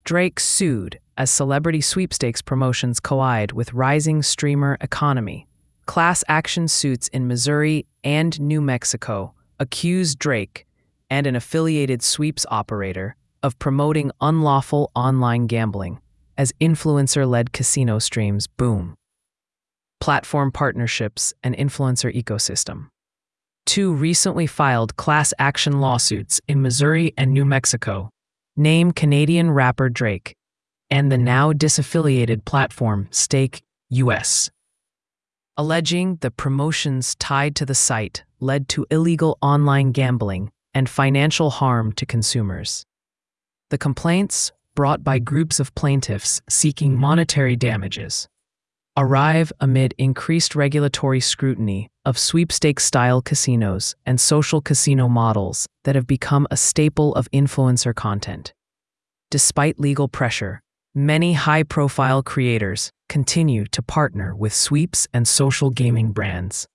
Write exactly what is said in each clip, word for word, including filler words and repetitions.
Drake sued as celebrity sweepstakes promotions collide with rising streamer economy. Class action suits in Missouri and New Mexico accuse Drake and an affiliated sweeps operator of promoting unlawful online gambling as influencer-led casino streams boom. Platform partnerships and influencer ecosystem. Two recently filed class action lawsuits in Missouri and New Mexico name Canadian rapper Drake and the now disaffiliated platform Stake U S, alleging the promotions tied to the site led to illegal online gambling and financial harm to consumers. The complaints, brought by groups of plaintiffs seeking monetary damages, arrive amid increased regulatory scrutiny of sweepstakes-style casinos and social casino models that have become a staple of influencer content. Despite legal pressure, many high-profile creators continue to partner with sweeps and social gaming brands.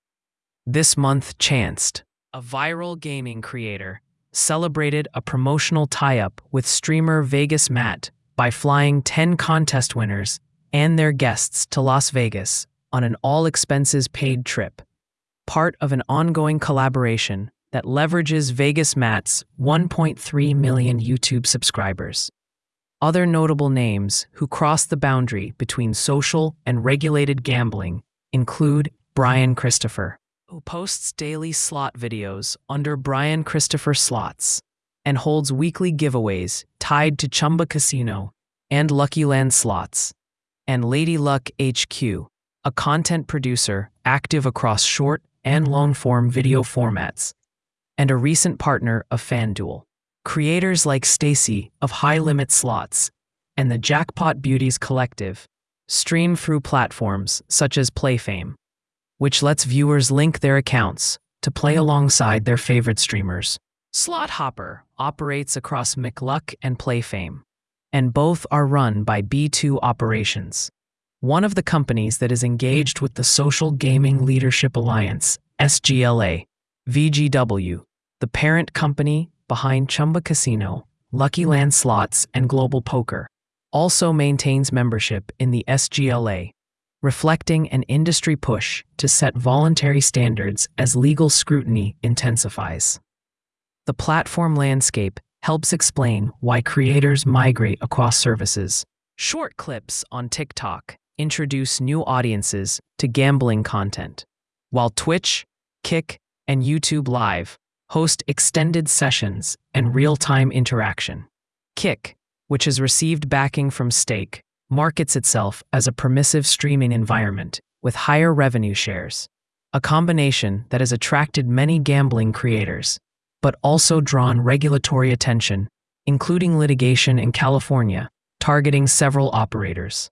This month, Chanced, a viral gaming creator, celebrated a promotional tie-up with streamer Vegas Matt by flying ten contest winners and their guests to Las Vegas on an all-expenses-paid trip, part of an ongoing collaboration that leverages Vegas Matt's one point three million YouTube subscribers. Other notable names who cross the boundary between social and regulated gambling include Brian Christopher, who posts daily slot videos under Brian Christopher Slots and holds weekly giveaways tied to Chumba Casino and Lucky Land Slots, and Lady Luck H Q, a content producer active across short and long-form video formats, and a recent partner of FanDuel. Creators like Stacy of High Limit Slots and the Jackpot Beauties Collective stream through platforms such as PlayFame, which lets viewers link their accounts to play alongside their favorite streamers. Slot Hopper operates across McLuck and PlayFame, and both are run by B two Operations, one of the companies that is engaged with the Social Gaming Leadership Alliance, S G L A. V G W, the parent company behind Chumba Casino, Lucky Land Slots, and Global Poker, also maintains membership in the S G L A, reflecting an industry push to set voluntary standards as legal scrutiny intensifies. The platform landscape helps explain why creators migrate across services. Short clips on TikTok introduce new audiences to gambling content, while Twitch, Kick, and YouTube Live host extended sessions and real-time interaction. Kick, which has received backing from Stake, markets itself as a permissive streaming environment with higher revenue shares, a combination that has attracted many gambling creators, but also drawn regulatory attention, including litigation in California, targeting several operators.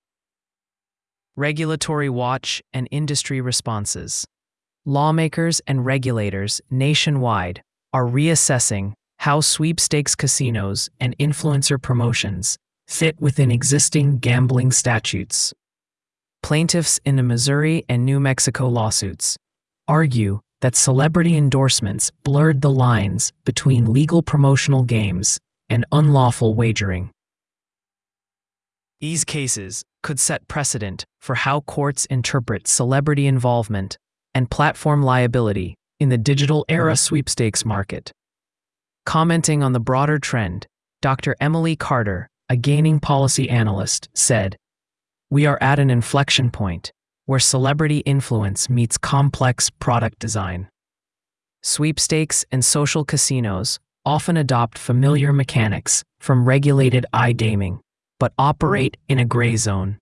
Regulatory watch and industry responses. Lawmakers and regulators nationwide are reassessing how sweepstakes casinos and influencer promotions fit within existing gambling statutes. Plaintiffs in the Missouri and New Mexico lawsuits argue that celebrity endorsements blurred the lines between legal promotional games and unlawful wagering. These cases could set precedent for how courts interpret celebrity involvement and platform liability in the digital era sweepstakes market. Commenting on the broader trend, Doctor Emily Carter, a gaming policy analyst, said, "We are at an inflection point where celebrity influence meets complex product design. Sweepstakes and social casinos often adopt familiar mechanics from regulated iGaming, but operate in a gray zone.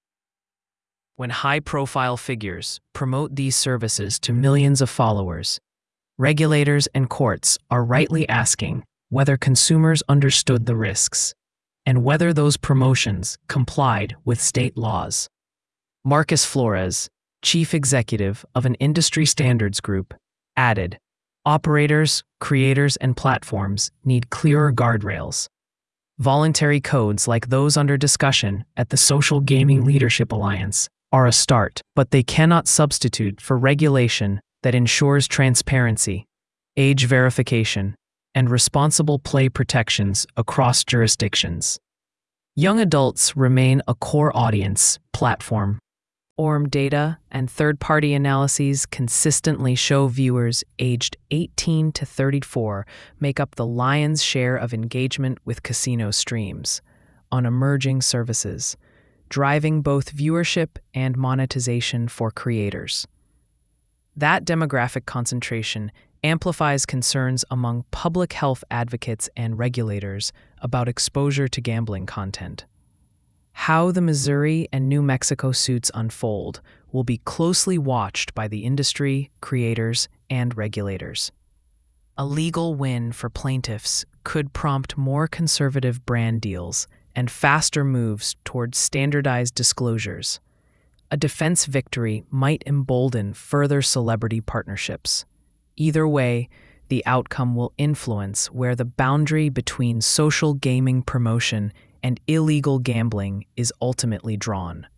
When high-profile figures promote these services to millions of followers, regulators and courts are rightly asking whether consumers understood the risks and whether those promotions complied with state laws." Marcus Flores, chief executive of an industry standards group, added, "Operators, creators, and platforms need clearer guardrails. Voluntary codes like those under discussion at the Social Gaming Leadership Alliance are a start, but they cannot substitute for regulation that ensures transparency, age verification, and responsible play protections across jurisdictions." Young adults remain a core audience platform. O R M data and third-party analyses consistently show viewers aged eighteen to thirty-four make up the lion's share of engagement with casino streams on emerging services, driving both viewership and monetization for creators. That demographic concentration amplifies concerns among public health advocates and regulators about exposure to gambling content. How the Missouri and New Mexico suits unfold will be closely watched by the industry, creators, and regulators. A legal win for plaintiffs could prompt more conservative brand deals and faster moves towards standardized disclosures. A defense victory might embolden further celebrity partnerships. Either way, the outcome will influence where the boundary between social gaming promotion and illegal gambling is ultimately drawn.